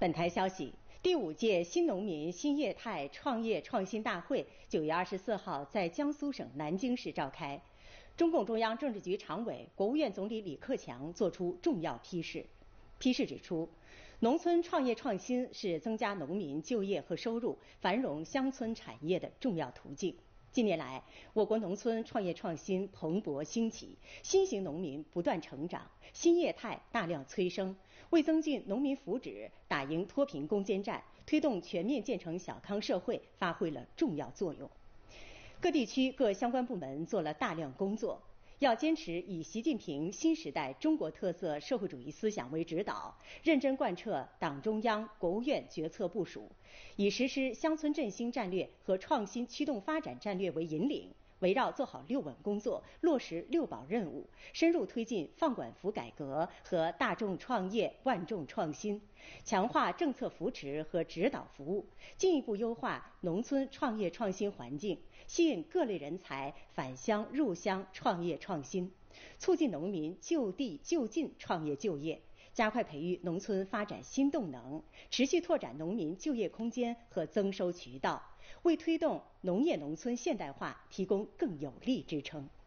本台消息，第5届新农民新业态创业创新大会9月24号在江苏省南京市召开。中共中央政治局常委、国务院总理李克强作出重要批示。批示指出，农村创业创新是增加农民就业和收入、繁荣乡村产业的重要途径。近年来，我国农村创业创新蓬勃兴起，新型农民不断成长，新业态大量催生，为增进农民福祉、打赢脱贫攻坚战、推动全面建成小康社会发挥了重要作用。各地区各相关部门做了大量工作，要坚持以习近平新时代中国特色社会主义思想为指导，认真贯彻党中央、国务院决策部署，以实施乡村振兴战略和创新驱动发展战略为引领，围绕做好6稳工作，落实6保任务，深入推进放管服改革和大众创业万众创新，强化政策扶持和指导服务，进一步优化农村创业创新环境，吸引各类人才返乡入乡创业创新，促进农民就地就近创业就业，加快培育农村发展新动能，持续拓展农民就业空间和增收渠道，为推动农业农村现代化提供更有力支撑。